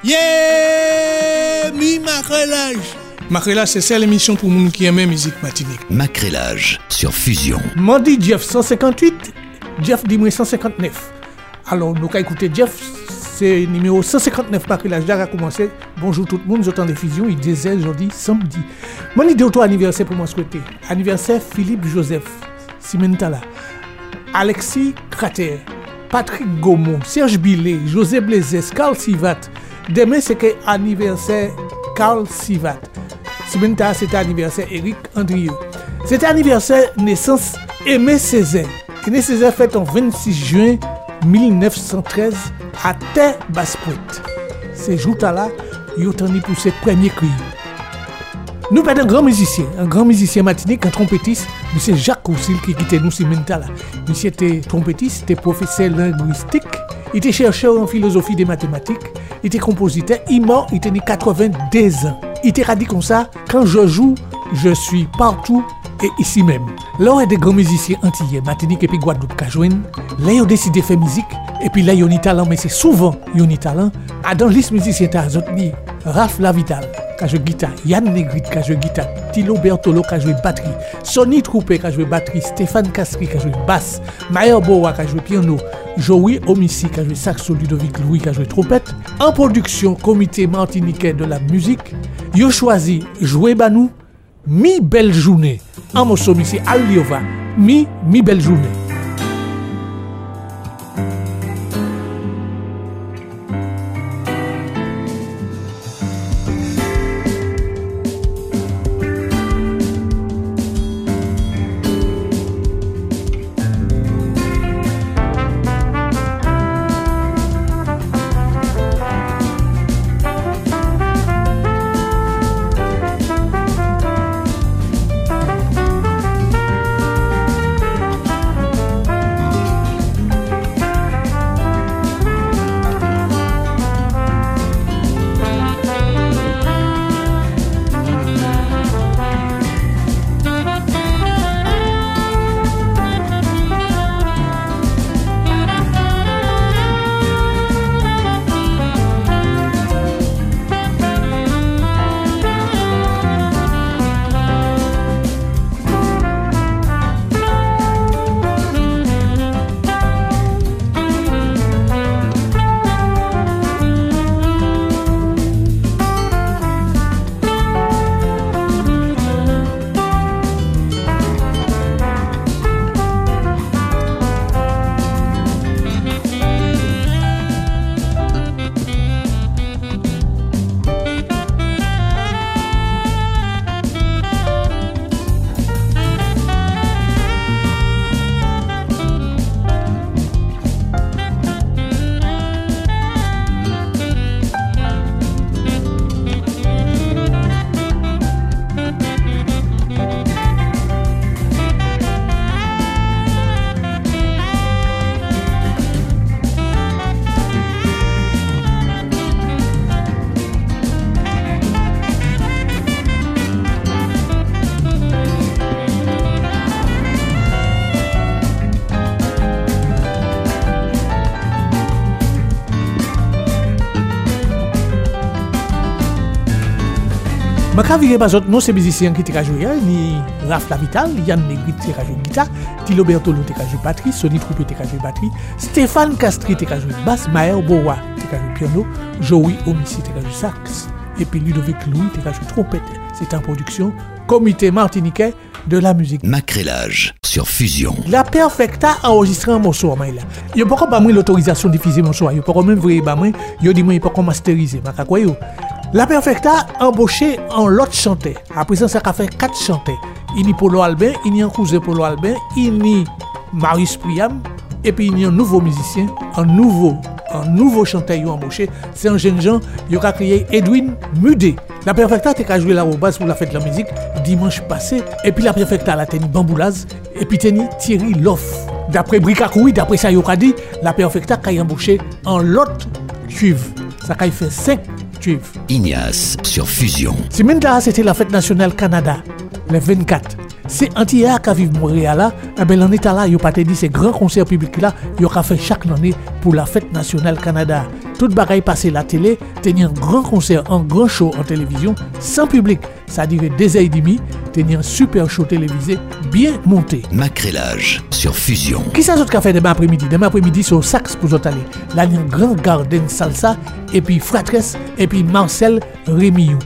Yeah, mi macrelage. Macrelage, c'est celle l'émission pour moun qui aime musique matinique. Macrelage sur Fusion. Mandi Jeff 158, Jeff dit moi 159. Alors nous allons écouter Jeff, c'est numéro 159 Macrelage. Déjà commencé. Bonjour tout le monde, j'entends des fusions, il disait aujourd'hui samedi. Mon idée auto anniversaire pour moi souhaiter. Anniversaire Philippe Joseph, Simentala, Alexis Crater, Patrick Gaumont, Serge Billet, José Blaise, Carl Sivat. Demain c'est que anniversaire Carl Sivat. Simentala c'était anniversaire Eric Andrieux. C'était anniversaire naissance Aimé Césaire. Aimé Césaire fête en 26 juin 1913 à Terre-Basse-Pointe. Ces jours-là, il a tenu pour ses premiers cris. Nous avons un grand musicien matinique, un trompettiste, M. Jacques Courcil qui quittait nous Simentala. Monsieur était trompettiste, était professeur linguistique, il était chercheur en philosophie des mathématiques, il était compositeur, il mort, il tenait 82 ans. Il était dit comme ça, quand je joue, je suis partout et ici même. Là, il y a des grands musiciens antillais, Martinique et puis Guadeloupe qui jouent. Là, ils ont décidé de faire musique. Et puis là, ils ont un talent, mais c'est souvent ils ont un talent. Dans la liste musicien, ils ont Raph Lavital, qui joue guitare, Yann Negrit, qui joue guitare, Tilo Bertolo, qui joue batterie, Sonny Troupé, qui joue batterie, Stéphane Castri, qui joue basse, Maher Boa, qui joue piano, Joey Omissi, qui joue saxo, Ludovic Louis, qui joue trompette. En production, comité martiniquais de la musique, ils ont choisi jouer Banou, Mi Belle Journée. En morceau, ici, Aliova, Mi Belle Journée. Je ne sais pas si c'est musicien qui a joué, ni Raph Lavital, Yann Negrit qui a joué guitare, Tilo Bertolo qui a joué batterie, Sonny Troupé qui a joué batterie, Stéphane Castri qui a joué basse, Maher Boa qui a joué piano, Joey Omissi qui a joué sax, et puis Ludovic Louis qui a joué trompette. C'est en production comité martiniquais de la musique. Macrelage sur Fusion. La Perfecta a enregistré un morceau. Il n'y a pas l'autorisation de diffuser mon morceau. Il n'y a pas même vrai, il n'y a pas masteriser. La Perfecta a embauché un autre chanteur. Après ça, ça a fait 4 chanteurs. Il y a Polo Albin, il y a un cousin Polo Albin, il y a Marius Priam, et puis il y a un nouveau musicien, un nouveau chanteur qui a embauché. C'est un jeune gens, il a créé Edwin Mudet. La Perfecta a joué là au bas pour la fête de la musique dimanche passé. Et puis la Perfecta a tenu Bamboulaz, et puis tenu Thierry Loff. D'après Bricacoui, d'après ça, il a dit, la Perfecta a embauché un lot cuivre. Ça a fait 5 cuivres. Ignace sur Fusion. Simentala, c'était la fête nationale Canada, le 24. C'est Antillais qui vivent Montréal là, et bien l'année là, il a pas dit ces grands concerts publics là, il a fait chaque année pour la fête nationale Canada. tout bagaille passé la télé, tenir un grand concert, un grand show en télévision, sans public. Ça dirait 2h30, tenir un super show télévisé bien monté. Macrélage sur Fusion. Qui ça d'autre qu'a fait demain après-midi? Demain après-midi, c'est au Sax pour vous aller. Là, il y a un grand garden salsa, et puis Fratresse, et puis Marcel Rémillou.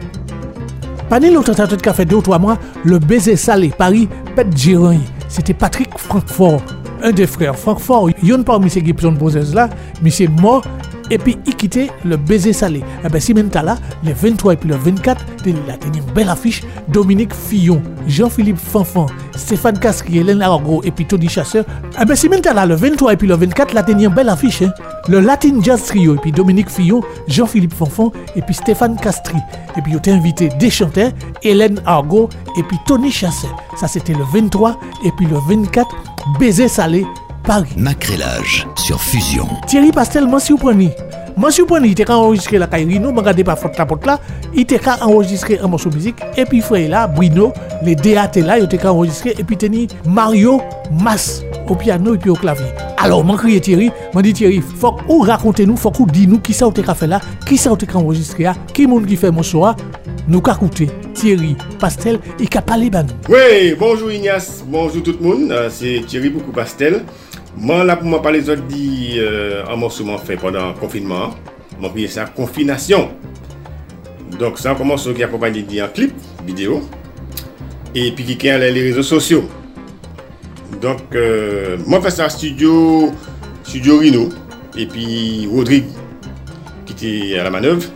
Pas l'autre tête qui a fait 2 ou 3 mois, le baiser salé, Paris, Pète Giron. C'était Patrick Francfort, un des frères Francfort. Il y a parmi ces Gibson Bosses là, mais c'est mort. Et puis il quittait le baiser salé. Et bien si maintenant là, le 23 et puis le 24, il a tenu une belle affiche. Dominique Fillon, Jean-Philippe Fanfan, Stéphane Castri, Hélène Argo et puis Tony Chasseur. Et bien si maintenant là, le 23 et puis le 24, il a tenu une belle affiche. Hein? Le Latin Jazz Trio et puis Dominique Fillon, Jean-Philippe Fanfan et puis Stéphane Castri. Et puis il a invité des chanteurs, Hélène Argo et puis Tony Chasseur. Ça c'était le 23 et puis le 24, baiser salé. Paris. Macrélage sur Fusion. Thierry Pastel, Monsieur Poigny, il était enregistré la Kairino, ne regardez pas faute la porte là, il était enregistré un morceau de musique, et puis frère là, Bruno, les DAT là, il était enregistré, et puis tenu Mario Mas au piano et puis au clavier. Alors, moi crié Thierry, m'a dit Thierry, faut que vous racontez-nous, faut que vous dites nous qui ça vous avez fait là, qui ça vous avez enregistré là, qui monde qui fait morceau là, nous qu'a écouté Thierry Pastel et qu'a parlé ban. Oui, bonjour Ignace, bonjour tout le monde, c'est Thierry beaucoup Pastel. Moi, là, pour moi parler d'autres dit un morceau m'a fait pendant le confinement. M'a pris ça confination. Donc, c'est un morceau qui accompagne d'un clip vidéo. Et puis qui est les réseaux sociaux. Donc, moi, je fais ça studio Rino. Et puis, Rodrigue, qui était à la manœuvre.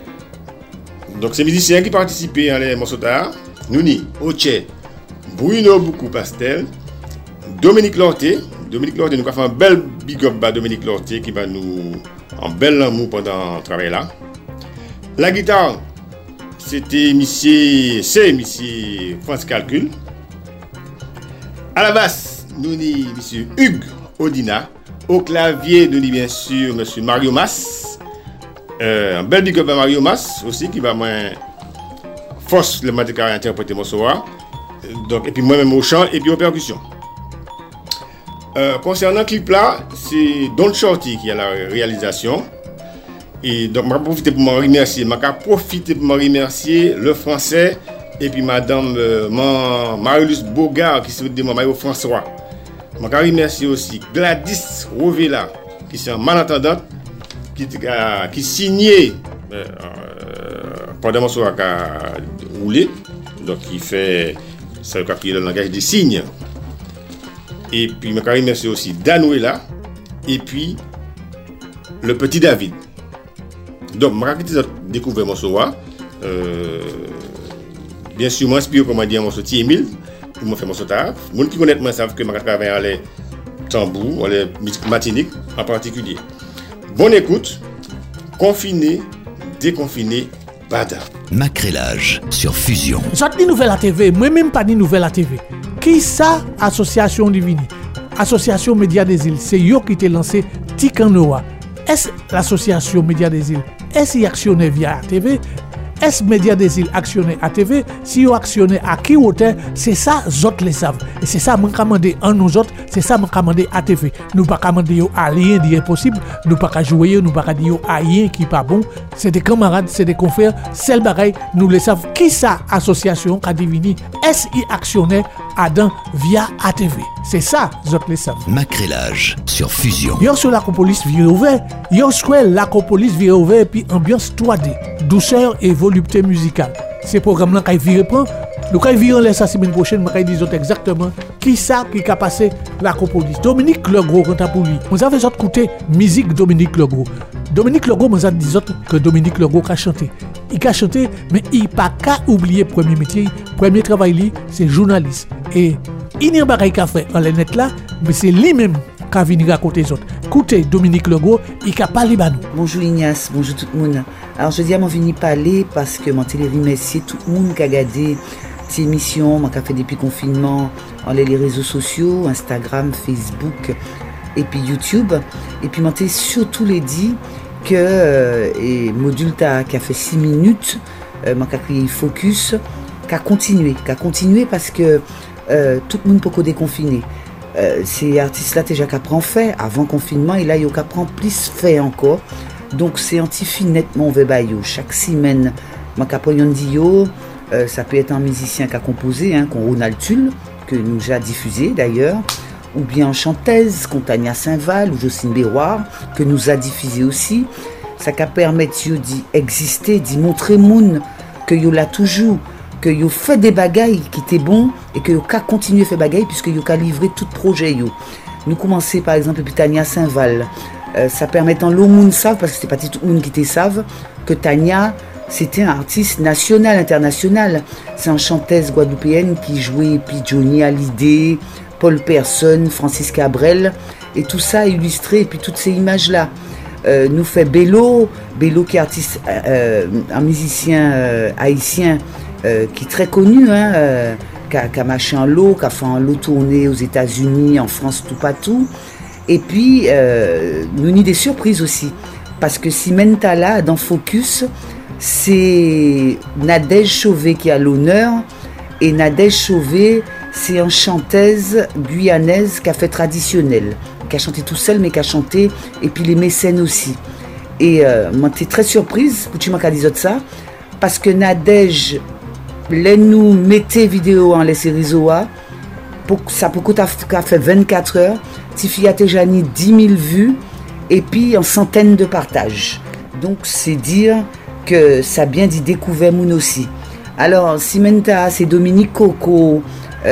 Donc, c'est musiciens qui participaient à les morceaux d'art. Nouni, Oche, Bruno beaucoup Pastel, Dominique Lorté, nous avons fait un bel big up à Dominique Lorté qui va nous en bel amour pendant le travail là. La guitare, c'est monsieur France Calcul. À la basse, nous avons monsieur Hugues Odina. Au clavier, nous avons bien sûr monsieur Mario Mas. Un bel big up à Mario Mas aussi qui va moins force le matin à interpréter mon soir. Donc, et puis moi-même au chant et puis aux percussions. Concernant le clip là, c'est Don Shorty qui a la réalisation. Et donc, je vais profiter pour me remercier le français et puis madame Marilus Bogart qui se dit Mario François. Je vais remercier aussi Gladys Rovella qui est en malentendante qui signait pendant mon soir qui a roulé. Donc, il fait ça qui est le langage des signes. Et puis, je remercie aussi Danuela et puis le petit David. Donc, je vais découvrir mon soir. Bien sûr, je m'inspire comme dire mon soutien Emile pour me faire mon soutien. Les gens qui connaissent moi savent que je travaille à les tambours, les musiques matiniques en particulier. Bonne écoute, confiné, déconfiné, bada. Macrélage sur Fusion. J'attends des nouvelles à TV, moi-même pas des nouvelles à TV. Qui ça, Association Divini? Association Média des Îles, c'est eux qui t'ont lancé Tikanoa. Est-ce l'association Média des Îles? Est-ce y actionné via TV? Est-ce Média des Îles actionné à TV? Si vous actionnez à qui hauteur, c'est ça, les autres les savent. Et c'est ça, je commande en nous autres, c'est ça, je commande à TV. Nous ne pouvons pas commander à rien d'impossible, nous ne pouvons pas jouer, nous ne pouvons pas dire à rien qui n'est pas bon. C'est des camarades, c'est des confrères, c'est le bagaille, nous le savons. Qui ça, association Kadivini? Est-ce y actionné Adam via ATV? C'est ça, les autres les savent. Macrélage sur Fusion. Yon sur l'Acropolis viré ouvert, yon sur l'Acropolis viré ouvert, puis ambiance 3D, douceur et volupté musicale. Ces programmes-là, quand ils virent prend, nous quand ils virent la semaine prochaine, je vais dire exactement qui ça qui a passé l'Acropolis. Dominique Legros, quand pour lui, vous avez écouté musique Dominique Legros. Dominique Legros, vous avez dit que Dominique Legros a chanté. Il a chanté, mais il n'a pas qu'à oublier le premier métier. Le premier travail, c'est journaliste. Et il n'y a pas qu'à faire en net là, mais c'est lui-même qui a venu raconter les autres. Écoutez, Dominique Legros, il a parlé à nous. Bonjour Ignace, bonjour tout le monde. Alors je dis à mon venu parler parce que mon télé remercie tout le monde qui a regardé cette émission, moi qui a fait depuis le confinement, en les réseaux sociaux, Instagram, Facebook et puis YouTube. Et puis mon télé surtout les dit que et module qui a fait 6 minutes, moi qui a créé Focus, qui a continué parce que tout le monde peut déconfiner. Ces artistes-là déjà qu'apprend fait avant confinement et là ils apprend plus fait encore Donc c'est anti-finettement vebayo. Chaque semaine, ma capoyon dio, ça peut être un musicien qui a composé, qu'on Ronald Tulle, que nous a diffusé d'ailleurs, ou bien chanteuse, comme Tania Saint-Val ou Jocelyne Béroir, que nous a diffusé aussi. Ça peut permettre d'exister, d'y montrer moun que yo l'a toujours, que yo fait des bagailles qui étaient bons et que yo ka continuer faire bagailles puisque yo ka livrer tout projet yo. Nous commencer par exemple depuis Tania Saint-Val. Ça permet en l'eau moun savent parce que c'est pas tout le monde qui te savent que Tania c'était un artiste national, international. C'est une chanteuse guadeloupéenne qui jouait puis Johnny Hallyday, Paul Person, Francis Cabrel et tout ça illustré et puis toutes ces images là. Nous fait Bello qui est artiste, un musicien haïtien qui est très connu, qui a marché en lot, qui a fait un lot tourné aux États-Unis, en France, tout partout. Et puis, nous avons des surprises aussi. Parce que Simène Tala, dans Focus, c'est Nadège Chauvet qui a l'honneur. Et Nadège Chauvet, c'est une chanteuse guyanaise qui a fait traditionnel. Qui a chanté tout seul, mais qui a chanté. Et puis les mécènes aussi. Et moi, j'étais très surprise, pour tu m'as dit ça. Parce que Nadège, là, nous mettez vidéo en les séries Zoa. Ça peut fait 24 heures. Tifi a déjà 10 000 vues et puis en centaines de partages. Donc c'est dire que ça a bien d'y découvrir moun aussi. Alors Simenta, c'est Dominique Coco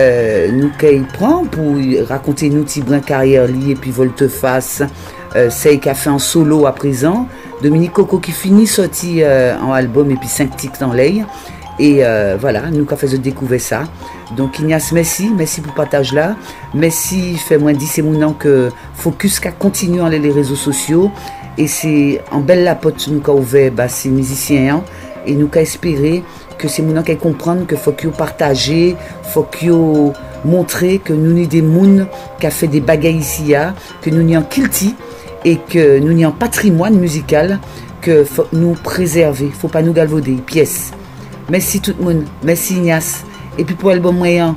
nous qu'il prend pour raconter nous petit brin carrière liée et puis volte-face. C'est qu'il a fait en solo à présent. Dominique Coco qui finit sorti en album et puis 5 titres dans l'œil. Et voilà, nous avons fait découvrir ça. Donc Ignace, merci pour le partage là. Merci, fait moins 10 et mon an que Focus qui continue en les réseaux sociaux. Et c'est en belle lapote nous avons ouvert ces musiciens. Et nous avons espéré que c'est mon an qui comprendre que faut qu'ils partagent, faut qu'ils montrer que nous sommes des mouns qui a fait des bagailles ici, que nous sommes kilti et que nous sommes patrimoine musical que faut nous préserver, faut pas nous galvauder, pièces. Merci tout le monde, merci Ignace. Et puis pour l'album moyen,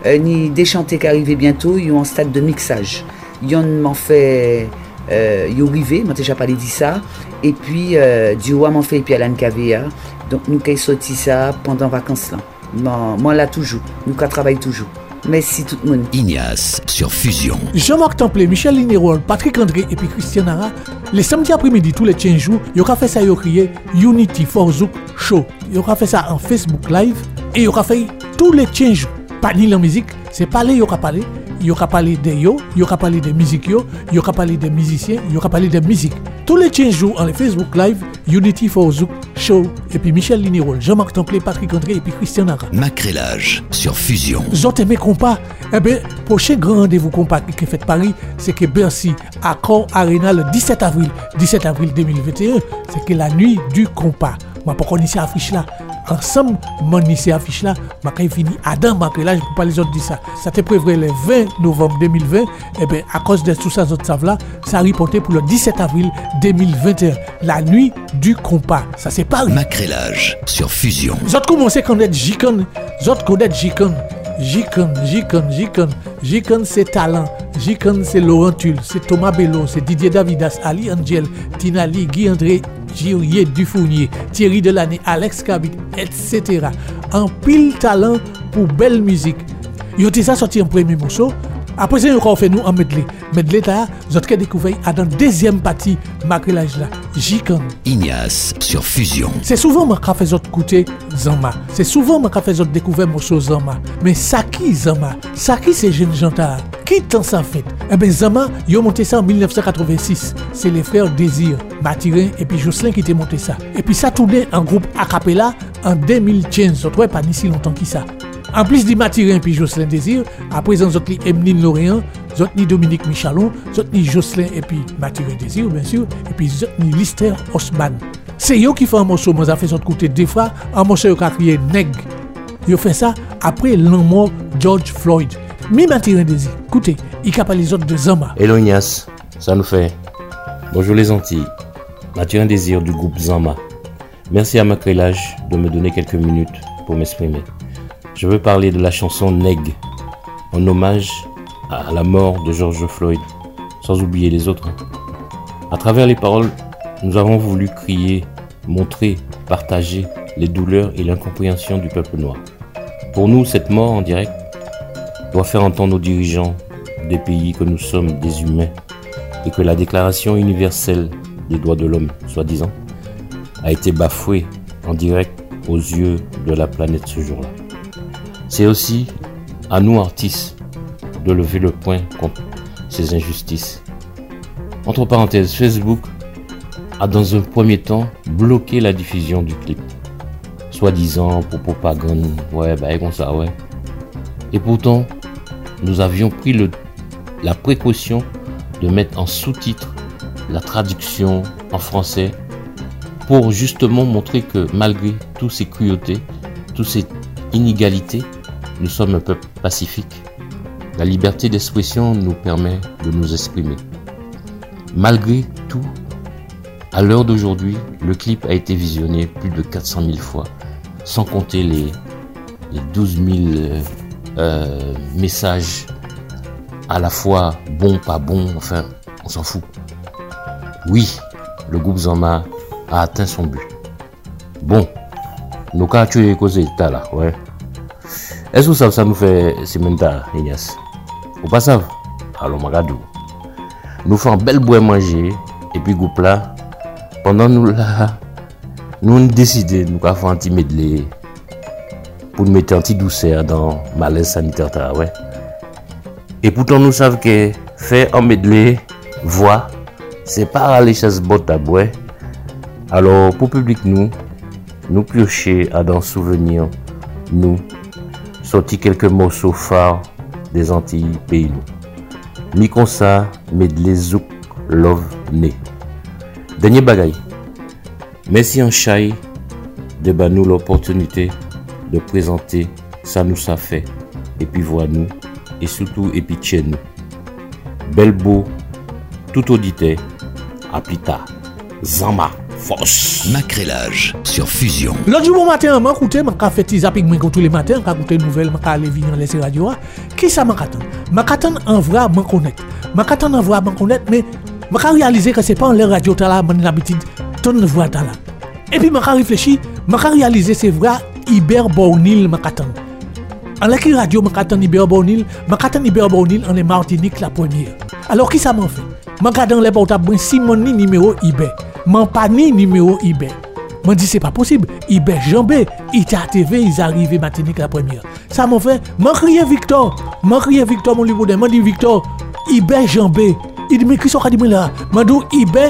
ni déchanté qui arrive bientôt, ils ont en stade de mixage. Yon m'en fait, ils arrivé, m'ont déjà parlé de ça. Et puis Dioua m'en fait et puis Alan KVA. Donc nous avons sorti ça pendant les vacances là. Moi là toujours, nous travaillons toujours. Merci tout le monde. Ignace sur Fusion. Jean-Marc Templé, Michel Linerol, Patrick André et puis Christian Nara, les samedis après-midi, tous les 15 jours, ils ont fait ça, ils ont crié Unity for Zouk Show. Ils ont fait ça en Facebook Live et ils ont fait tous les 15 jours. Pas ni la musique, c'est parler, ils ont parlé. Ils ont parlé de yo, ils ont parlé de musique yo, ils ont parlé des musiciens, ils ont parlé de musique. Tous les 15 jours en Facebook Live, Unity for Zouk Show et puis Michel Linerol, Jean-Marc Templé, Patrick André et puis Christian Nara. Macrélage sur Fusion. Zot aimé compas. Eh bien, prochain grand rendez-vous compas qui est fait Paris, c'est que Bercy, Accor Arena le 17 avril 2021, c'est que la nuit du compas. Moi, pour qu'on ait cette affiche là, ensemble, mon ici affiche là, je fini Adam Macrélage pour pas les autres dire ça. Ça te prévu le 20 novembre 2020, et bien à cause de tout ça, autres savent là, ça a reporté pour le 17 avril 2021, la nuit du compas. Ça c'est Paris. Macrélage sur Fusion. Vous autres commencez à connaître Jikon, vous autres connaissez Jikon. Jikon c'est talent. Jikon c'est Laurent Tulle, c'est Thomas Bello, c'est Didier Davidas, Ali Angel, Tina Lee, Guy André, Girier Dufournier, Thierry Delannay, Alex Kabit, etc. En pile talent pour belle musique. Ils ont déjà sorti un premier morceau. Après ça, ils ont fait nous en medley. Medley, vous avez découvert à dans la deuxième partie Macrélage là. Jikon. Ignace sur Fusion. C'est souvent moi qui fais écouter Zama. C'est souvent moi qui fais découvrir morceau Zama. Mais ça qui Zama? Ça qui c'est jeune jantar? Qui t'en ça fait? Eh bien Zama, ils ont monté ça en 1986. C'est les frères Désir, Mathurin et puis Jocelyn qui t'ont monté ça. Et puis ça tournait en groupe a cappella en 2015. Ça ne pas ni si longtemps que ça. En plus de Mathurin et puis Jocelyn Désir, à présent, vous avez Emeline Lorient, vous avez Dominique Michalon, vous avez Jocelyn et puis Mathurin Désir, bien sûr, et puis vous avez Lister Osman. C'est eux qui font un morceau, moi, ça fait sorte côté des fois, un morceau qui a crié Neg. Ils ont fait ça après la mort George Floyd. Mi Mathurin Désir, écoutez, il capable les autres de Zama. Hello Ignace, ça nous fait. Bonjour les Antilles, Mathurin Désir du groupe Zama. Merci à Macrélage de me donner quelques minutes pour m'exprimer. Je veux parler de la chanson Neg, en hommage à la mort de George Floyd, sans oublier les autres. À travers les paroles, nous avons voulu crier, montrer, partager les douleurs et l'incompréhension du peuple noir. Pour nous, cette mort en direct doit faire entendre aux dirigeants des pays que nous sommes des humains et que la Déclaration universelle des droits de l'homme, soi-disant, a été bafouée en direct aux yeux de la planète ce jour-là. C'est aussi à nous artistes de lever le poing contre ces injustices. Entre parenthèses, Facebook a dans un premier temps bloqué la diffusion du clip, soi-disant pour propagande, comme ça, ouais. Et pourtant, nous avions pris la précaution de mettre en sous-titre la traduction en français pour justement montrer que malgré toutes ces cruautés, toutes ces inégalités, nous sommes un peuple pacifique. La liberté d'expression nous permet de nous exprimer. Malgré tout, à l'heure d'aujourd'hui, le clip a été visionné plus de 400 000 fois, sans compter les 12 000 messages à la fois bon, pas bon, enfin, on s'en fout. Oui, le groupe Zama a atteint son but. Bon, nous avons tué causé là, ouais. Est-ce que ça nous fait Simenta, Ignace? Ou pas ça? Alors, Magadou. Nous faisons belle boire manger, et puis groupe là, pendant nous là, nous décidons de nous faire un petit medley pour nous mettre un petit douceur dans malaise sanitaire, ouais. Et pourtant, nous savons que faire un medley, voix, c'est pas aller chez ce bot à boire. Alors, pour le public, nous piocher à dans souvenir, nous sorti quelques morceaux phares des Antilles pays nous. Mi comme ça, medley zouk love né. Dernier bagaille. Merci en chai de nous l'opportunité de présenter ça nous ça fait et puis voir nous et surtout et puis chez nous. Bel beau tout auditeur à plus tard. Zama force. Macrélage sur Fusion. L'autre jour matin, je écouté, je fais zapping tous les matins, je écouté une nouvelle, je aller venir laisser radio. Qui ça m'attend? M'attend en vrai, m'en connaître. M'attend en vrai, m'en connaître, mais je réaliser que c'est pas en l'air radio là, mon habitude, ton voix là. Et puis je réfléchi, je réaliser c'est vrai, Iber Bornil m'attend. En la qui radio m'attend Iber Bornil en les Martinique la première. Alors qui ça m'en fait? M'attend les portables Simon ni numéro Iber. M'en pas ni numéro IB. M'en dit c'est pas possible. IB Jambé, ITA TV, ils arrivent Martinique la première. Ça m'a fait, m'en crié Victor mon liboudin, m'en dit Victor, IB Jambé. Il dit mais qui sont dit là? M'en dit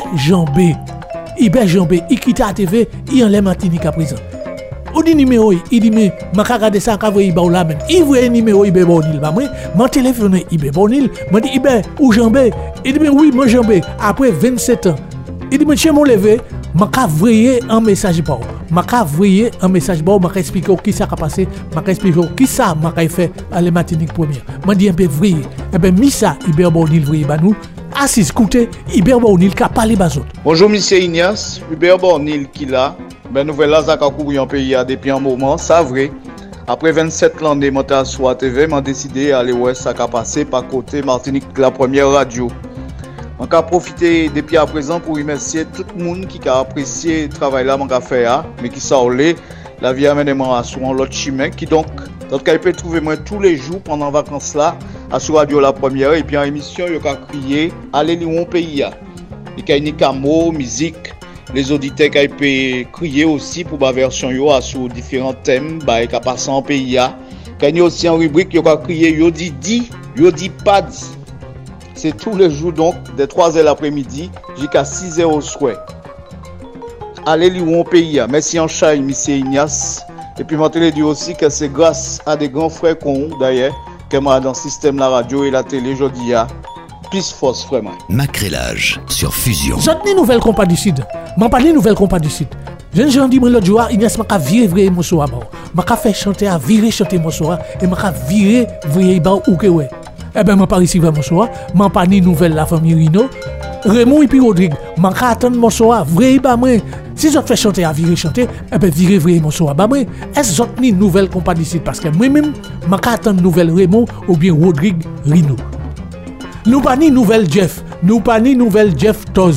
IB Jambé, ITA TV, il en les Martinique à présent. On dit numéro, il dit mais m'a regardé ça quand il là même. Il voit numéro IB Bornil ba moi, m'en téléphone IB Bornil, m'a dit IB ou Jambé. Il dit mais oui, moi Jambé après 27 ans. Il dit, monsieur, mon levé, je vais envoyer un message pour vous. Je vais expliquer qui ça a passé, je vais expliquer qui ça a fait à la Martinique première. Je dis un peu vrai. Eh bien, Missa, Iber Bornil, vrai, nous, assis, écoutez, Iber Bornil qui a parlé aux autres. Bonjour, monsieur Ignace, Iber Bornil qui là. Ben, nous voilà, ça a couru en pays depuis un moment, ça vrai. Après 27 ans de montage sur TV, j'ai décidé d'aller voir ça qui a passé par côté Martinique, la première radio. On a profité depuis à présent pour remercier tout le monde qui a apprécié le travail là qu'on a fait, mais qui s'enlève la vie amène moi sur un autre chemin qui donc peut trouver moi tous les jours pendant les vacances là à sur radio la première et puis en émission il a crié allez lire pays il y a une camo musique les auditeurs qui peuvent crier aussi pour la version yo sur différents thèmes bah qui passé en pays il y a aussi en rubrique il a crié yo dit pas dit. C'est tous les jours donc, de 3h l'après-midi jusqu'à 6h au soir. Allez lire mon pays. Merci en chat, monsieur Ignace. Et puis, je te dis aussi que c'est grâce à des grands frères qu'on d'ailleurs, que moi dans le système la radio et la télé, je dis plus force vraiment. Macrélage sur Fusion. J'ai une nouvelle compas du Sud. Je parle de nouvelle compas du Sud. Je me dis l'autre jour, Ignace m'a viré vrai morceau à bord. M'a fait chanter à virer chanter morceau et m'a viré vrai bas ou que ouais. Eh ben, je pas ici vraiment soir, je pas ni nouvelle la famille Rino, Raymond et puis Rodrigue, je attendre mon soir, vrai bah moi. Si je fais chanter à virer chanter, eh ben virer vrai mon soir bah moi. Est-ce que ni nouvelle compagnie ici parce que moi-même, je attendre nouvelle Raymond ou bien Rodrigue Rino. Nous pas ni nouvelle Jeff Toz.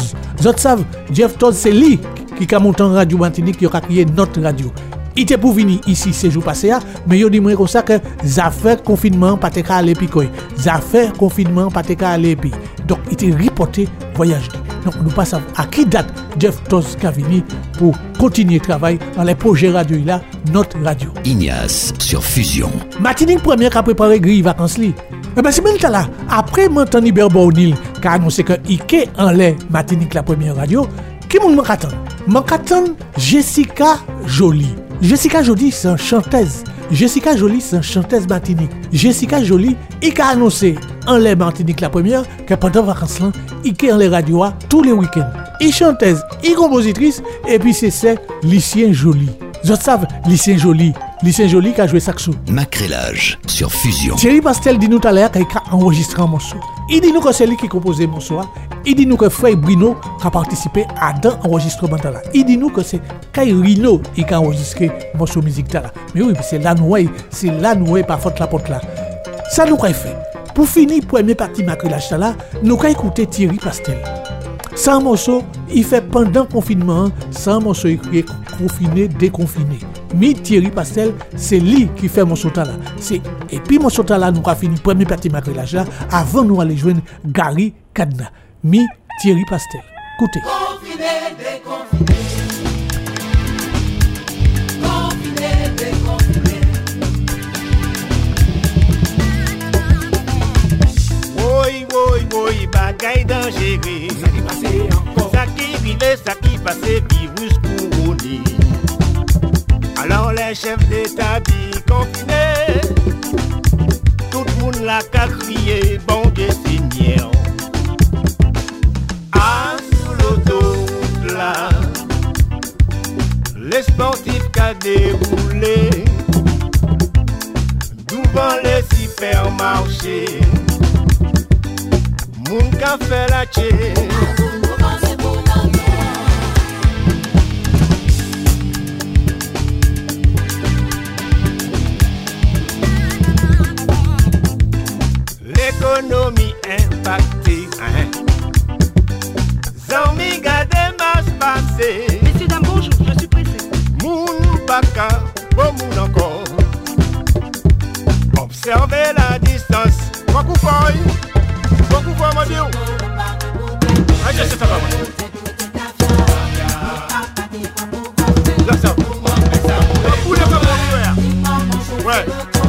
Vous savez, Jeff Todd, c'est lui qui a monté en radio Martinique, qui a créé notre radio. Il était pour venir ici ces jours passés, mais il dit moi comme ça que ça fait confinement pas te aller picoy. Ça fait confinement pas te aller pi. Donc il était reporté voyage. Donc nous passons à qui date Jeff Todd qui a venu pour continuer le travail dans les projets radio là, notre radio. Ignace sur Fusion. Martinique première qui a préparé grille vacances li. Eh ben c'est même là. Après Montani Berbornil qui a annoncé que Ike en l'air Martinique la première radio, qui m'en attend? M'en attend Jessica Jolie. Jessica Jolie, c'est une chanteuse. Jessica Jolie, c'est une chanteuse Martinique. Jessica Jolie, il a annoncé en l'air Martinique la première que pendant vacances là, il est en les radios tous les week-ends. Il chanteuse, il compositrice et puis c'est Lucien Jolie. Vous savez, Lucien Jolie qui a joué saxo. Macrélage sur Fusion. Thierry Pastel dit nous tout à l'heure qu'il a enregistré un morceau. Il dit nous que c'est lui qui a composé le morceau. Il dit nous que Frère Bruno a participé à l'enregistrement. Il dit nous que c'est Kai Rino qui a enregistré le morceau musique. Mais oui, c'est là nous, pas faute la porte là. Ça nous a fait. Pour finir, première partie Macrélage là, nous avons écouté Thierry Pastel. Sans morceau, il fait pendant le confinement, sans morceau écrit confiné, déconfiné. Mais Thierry Pastel, c'est lui qui fait morceau là. Et puis morceau là, nous avons fini première partie Macrélage là, avant nous aller joindre Gary Kadna. Mais Thierry Pastel. Écoutez. Confiné, déconfiné. Confiné, déconfiné. Oui, bagaille dangereux. Ça qui passé encore. Ça qui rive, ça qui passé, virus couronné. Alors les chefs d'État dit confiné. Tout le monde l'a qu'à crier, bon Dieu Seigneur. Ah, sous l'autoroute là, les sportifs qu'a déroulé devant les supermarchés. Moun ka fait la tché. L'économie impactée. Zami gade mas passé. Messieurs, dames, bonjour, je suis pressé. Moun baka, bon moun encore. Observez la distance. Beaucoup foy. Beaucoup fois, mon Dieu. Ah, je sais ça va, moi. Là, ça. Où est-ce que ouais.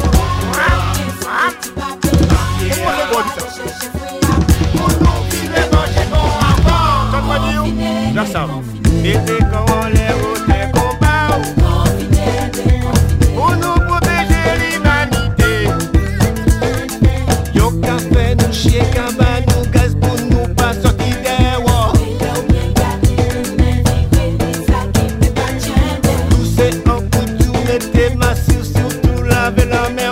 Là, ça. Et dès qu'on les routes, les combats. Pour nous protéger l'humanité. Yo ka fait nous chier, kaba nous gaz pour nous pas sortir des wa. Tout c'est en coup de tout, mettez ma surtout laver la main.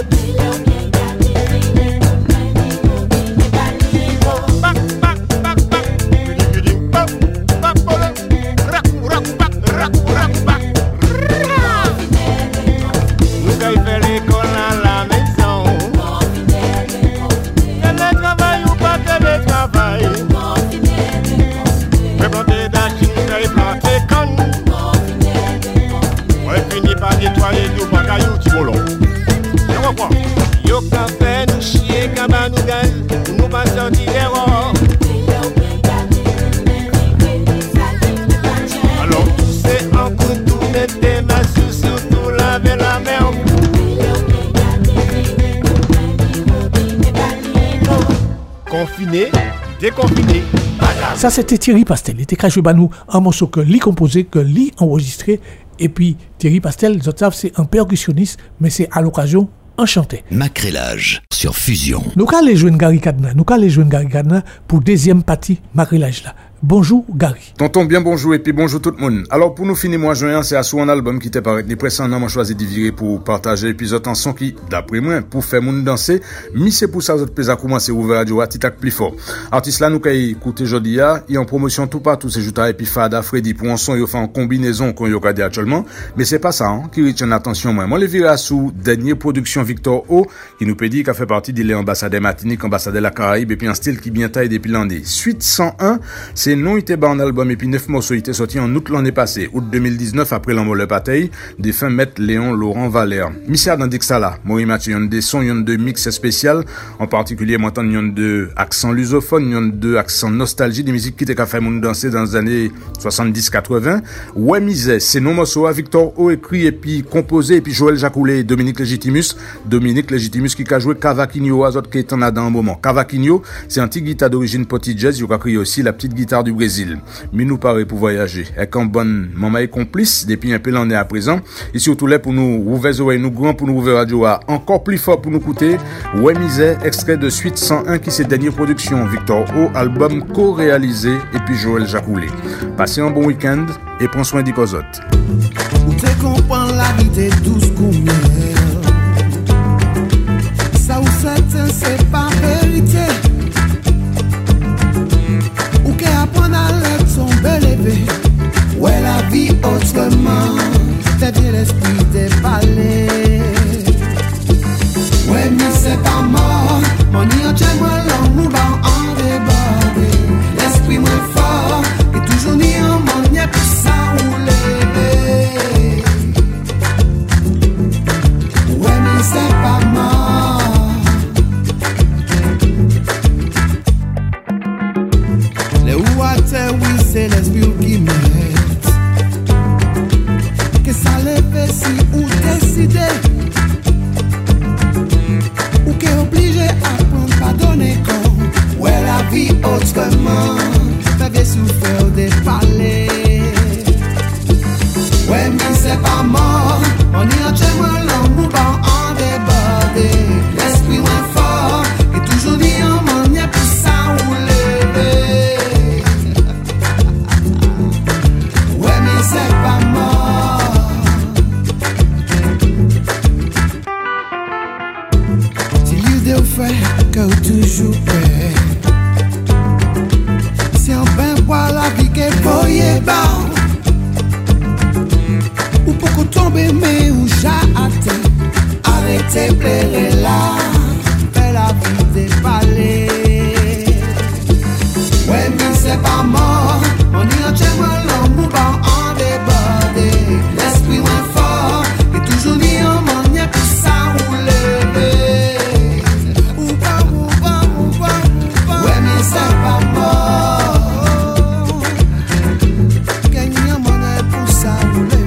Yo ka fait nous chier, kaba nous gaz, nous pas sortir des rois. Alors tout c'est en coup de tout, mettez ma surtout laver la main. Confiné, déconfiné. Ça c'était Thierry Pastel. Il était caché à nous un morceau que lui composé, que lui enregistré. Et puis Thierry Pastel, c'est un percussionniste, mais c'est à l'occasion enchanté. Macrélage sur Fusion. Nous allons aller jouer Gary Kadna. Pour deuxième partie Macrélage là. Bonjour Gary. Tonton bien bonjour et puis bonjour tout le monde. Alors pour nous finir mois juin, c'est à sous un album qui était paraît récemment, moi choisi de virer pour partager l'épisode en son qui d'après moi pour faire moun danser, mais c'est pour ça que vous avez commencé ouvrir radio à titak plus fort. Artiste là nous kay écouter jodi a, il en promotion tout partout c'est juste et puis Fada Freddy pour un son il fait en combinaison qu'on y regarde actuellement, mais c'est pas ça hein, qui retient l'attention moi. Moi le virer sous dernière production Victor O qui nous peut dire qu'a fait partie de l'ambassadeur Martinique, ambassadeur la Caraïbe et puis un style qui bien taille depuis l'année. Suite 101, c'est C'est non était bas en album et puis 9 morceaux étaient sortis en août l'année passée, août 2019 après l'envol de bataille, défunt maître Léon Laurent Valère. Missa dans Dixala, Mori Mathieu, yon des sons, yon de mix spécial, en particulier montant yon de accent lusophone, yon de accent nostalgie, des musiques qui étaient qu'à faire moun danser dans les années 70-80. Ouais misère, c'est non morceaux à Victor O écrit et puis composé et puis Joël Jacoulé et Dominique Légitimus qui a joué Cavaquinho à autres qui est en a dans un moment. Cavaquinho, c'est un petit guitare d'origine portugaise, il a créé aussi la petite guitare du Brésil. Mais nous paraît pour voyager. Avec un bon maman et complice, depuis un peu l'année à présent. Et surtout là pour nous ouvrir les oreilles, nous grand pour nous ouvrir radio à encore plus fort pour nous écouter. Ouais misère, extrait de Suite 101 qui c'est dernière production. Victor O, album co-réalisé et puis Joël Jacoulé. Passez un bon week-end et prends soin des causottes. Ou te comprends la vie des 12 combien. Ça ou certain c'est pas vérité. Ou qu'elle apprend à l'être son bel élevé. Ouais la vie autrement. Fait bien l'esprit débalé. Ouais mais c'est pas mort. Mon y tient moi l'homme ou ban en débordé. L'esprit moins fort. Et toujours ni un monde n'y a plus ça ou lever. Ouais mais c'est pas mort. Les water oui c'est l'esprit qui m'aide. Que ça les fait si ou décider. Ou qu'est obligé à prendre pardonner quand. Ouais la vie autrement. Fait bien souffrir des palais. Ouais mais c'est pas mort. On y a chez moi l'homme ou ban en débordé. L'esprit moins fort. Et toujours dit un monde n'y a plus ça ou lever. Ouais mais c'est pas mort. Si l'idée au fait que toujours prêt. Si on peint boire la vie qu'est voyez bas. Ou beaucoup tomber mais ou j'attends. Arrêtez pleurer là. Fais la vie déballer. Ouais mais c'est pas mort. On y a chez moi l'homme ou ban en débordé. L'esprit moins fort. Et toujours dit un monde n'y a plus ça ou lever. Ou pas, ou pas, ou pas, ou pas. Ouais mais c'est pas mort. Gagner un monde pour ça ou lever.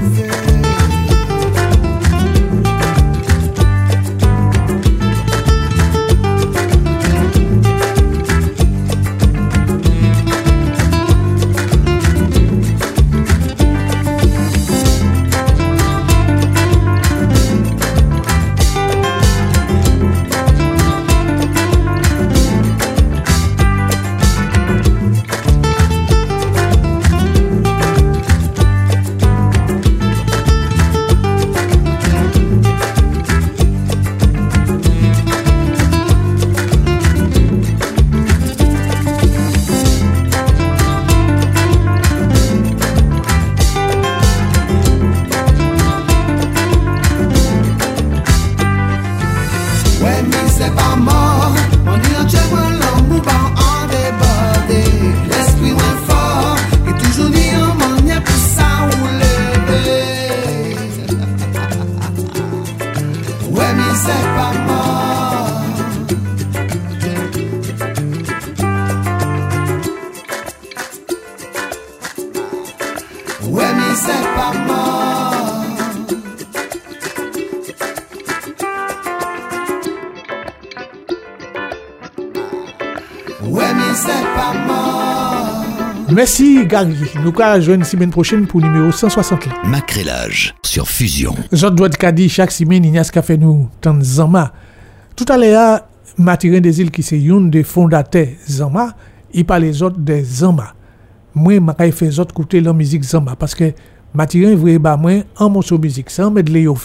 Merci Gary. Nous allons joindre la semaine prochaine pour le numéro 160. Macrélage sur Fusion. Jean doit dire chaque semaine, il y a ce qu'a fait nous dans Zama. Tout à l'heure, Mathurin des îles qui c'est une des fondateurs Zama, il parle les autres des Zama. Moi, je fais les autres écouter la musique Zama parce que Mathurin voulait bah moi un morceau de musique sans mettre les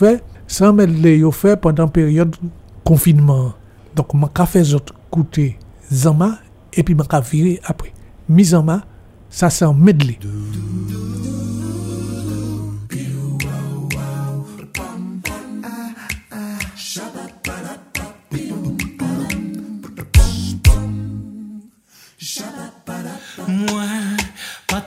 fait pendant la période confinement. Donc, je fais les autres écouter Zama et puis je virer après. Zama, ça c'est un medley. Moi,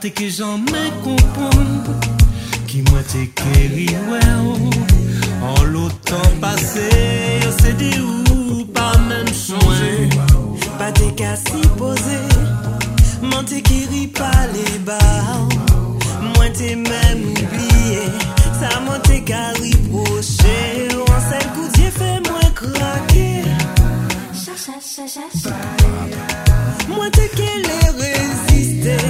t'es que jamais comprendre qui moi t'es quéri en l'autant passé c'est dit ou pas même changer pas t'es qu'à s'y poser moi t'es quéri pas les bas moi t'es même oublié ça moi t'es qu'à reprocher en seul coup d'yeux fait moi craquer moi t'es qu'elle est résisté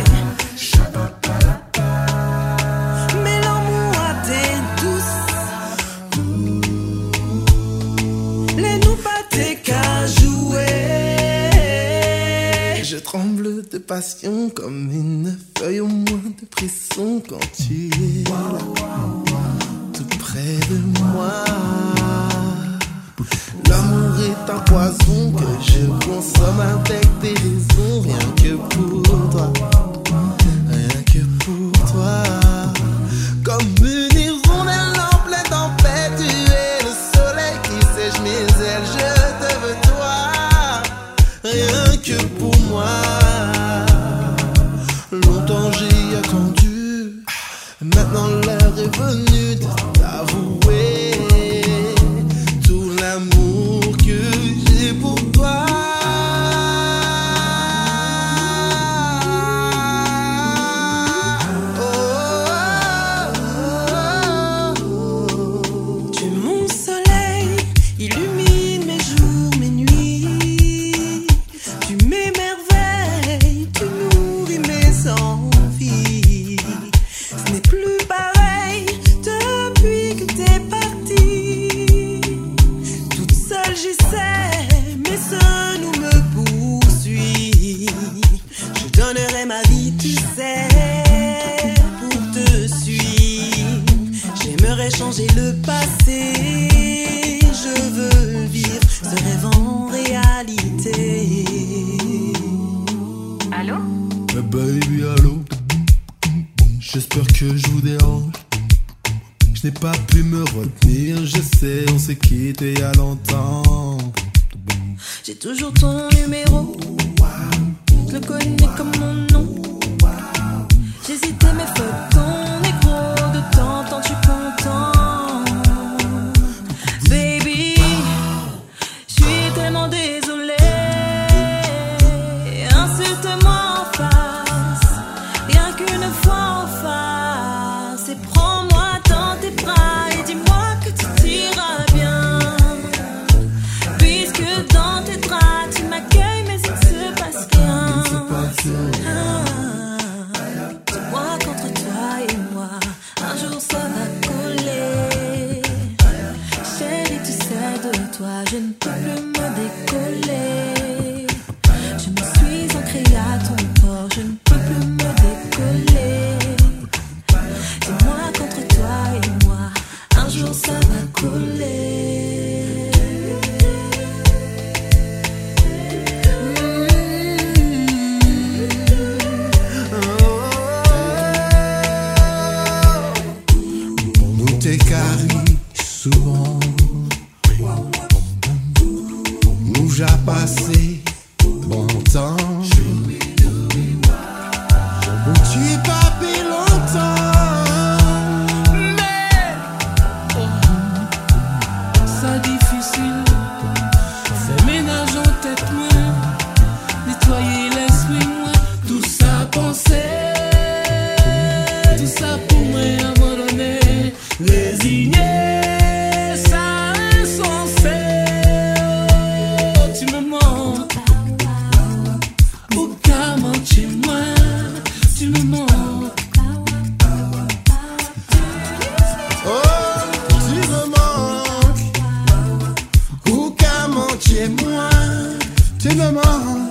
mais l'amour a t'es douce les nous pas t'es qu'à jouer je tremble de passion comme une feuille au moins de frisson quand tu es tout près de moi. L'amour est un poison que je consomme avec des raisons, rien que pour toi, rien que pour toi. Comme une hirondelle en pleine tempête, tu es le soleil qui sèche mes ailes, je te veux toi, rien que pour moi. Longtemps j'ai attendu, maintenant l'heure est venue de t'avouer tout l'amour que j'ai pour toi. Tu es mon soleil, illumine mes jours, mes nuits. Tu m'émerveilles, tu nourris mes envies. Ce n'est plus pareil depuis que t'es parti. Toute seule j'essaie, mais seul nous me poursuit. Je donnerai ma vie, tu sais, pour te suivre. J'aimerais changer le passé, je veux vivre ce rêve en réalité. Allô? Baby, allô? J'espère que je vous dérange. Je n'ai pas pu me retenir, je sais, on s'est quitté il y a longtemps. J'ai toujours ton numéro, je le connais comme mon nom. J'hésitais mais faut ton écho, de temps en temps tu content. Baby, je suis tellement désolée. Insulte-moi en face, rien qu'une fois en face. Et prends-moi dans tes bras et dis-moi que tout ira bien. Puisque dans tes draps tu m'accueilles mais il ne se passe rien. Moi contre toi et moi, un jour ça va coller. Chérie, tu sais de toi, je ne peux plus me décoller. Je me suis ancrée à ton corps, je ne peux plus me décoller. C'est moi contre toi et moi, un jour ça va coller. Nous t'es carré souvent, nous j'ai passé bon temps. Tu es pas fait longtemps, mais ça difficile, c'est ménage en tête moi, nettoyer l'esprit moi, tout ça penser, tout ça pour moi abandonner, résigner, ça insensé, oh, tu me mens, aucun mentir moi, tu me mens. oh, tu me manques. Ou qu'à mentir moi, tu me manques.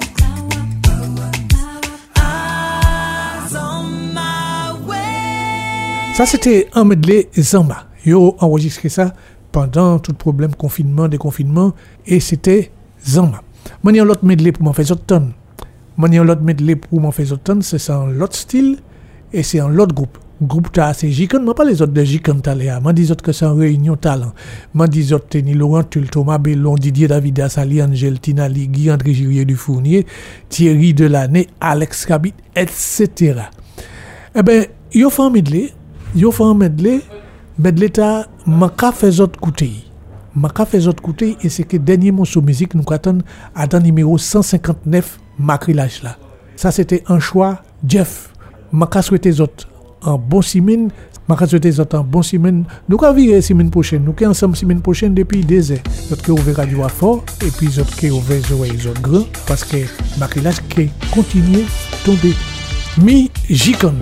Ça, c'était un medley Zamba. Yo enregistré ça pendant tout problème confinement, déconfinement, et c'était Zamba. Moi, il y a l'autre medley pour m'en faire autre tonne. Moi, il y a l'autre medley pour m'en faire autre tonne, c'est un l'autre style, et c'est un l'autre groupe. Groupe ta c'est Jikan, moi pas les autres de Jikan Taléa. Moi dis autres que c'est une réunion talent. Moi dis autres Teni Laurent, Thomas Bellon, Didier David Assali, Angel Tinali, Guy André Girier du Fournier, Thierry Delaney, Alex Cabit, etc. Eh ben, yo fait un medley, medley ta maka fait autres côté. Maka fait autres côté et c'est que dernier morceau musique nous attend à dans numéro 159 macrilage là. Ça c'était un choix Jeff. Maka souhaiter autres en bon semaine, maka souhaiter autres en bon semaine. Nous ka virer semaine prochaine, nous sommes ensemble semaine prochaine depuis 2 heures. Autres qui ouvert radio à fort et puis autres qui ouvert les autres grand parce que macrilage qui continue tomber. Mi Jikon.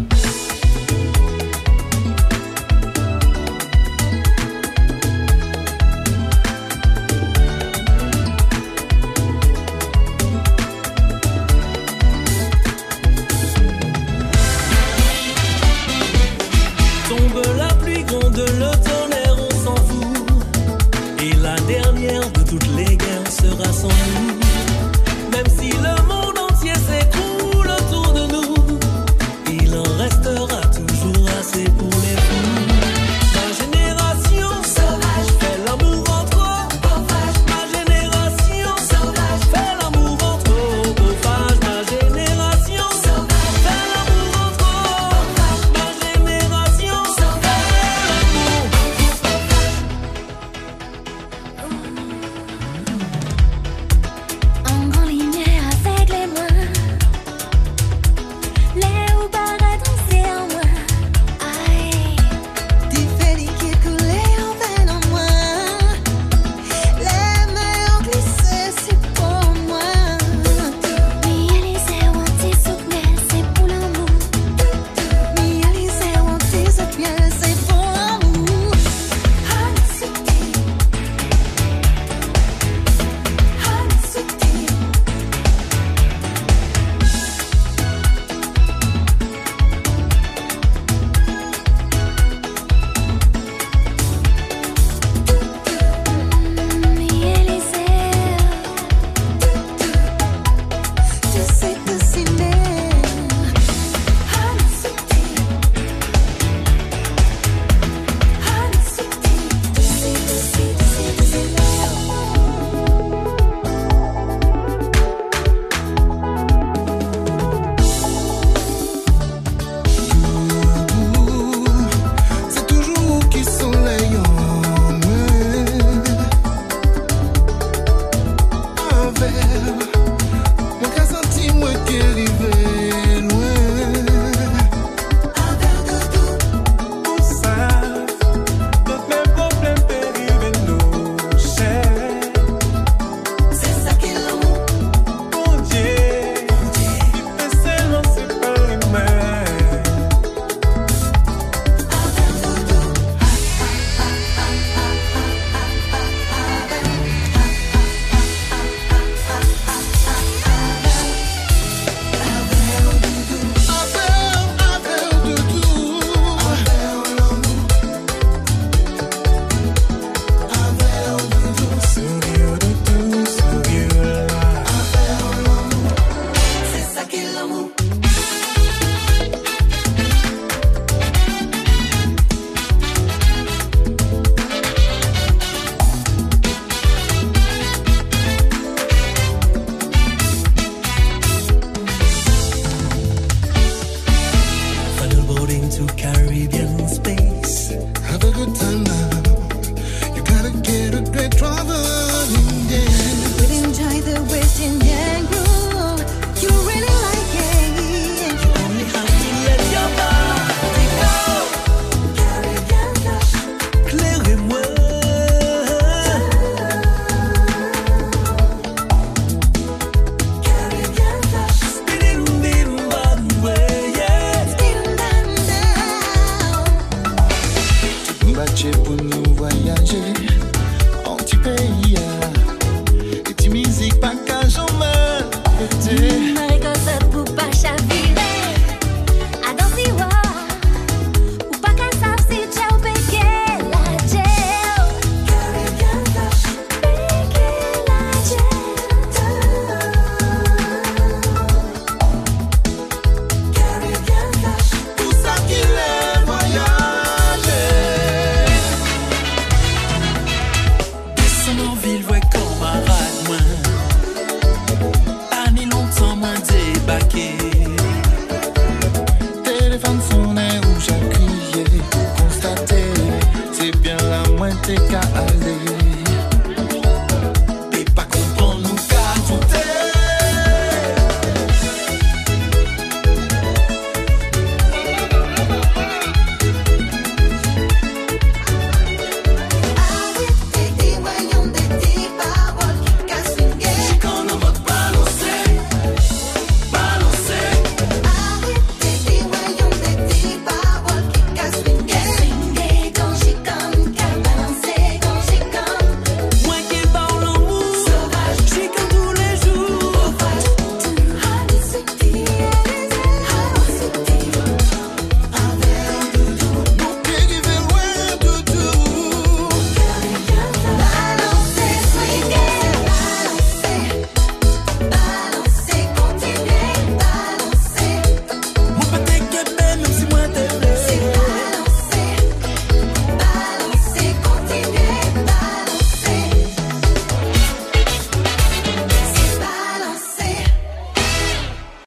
to Caribbean space. Have a good time.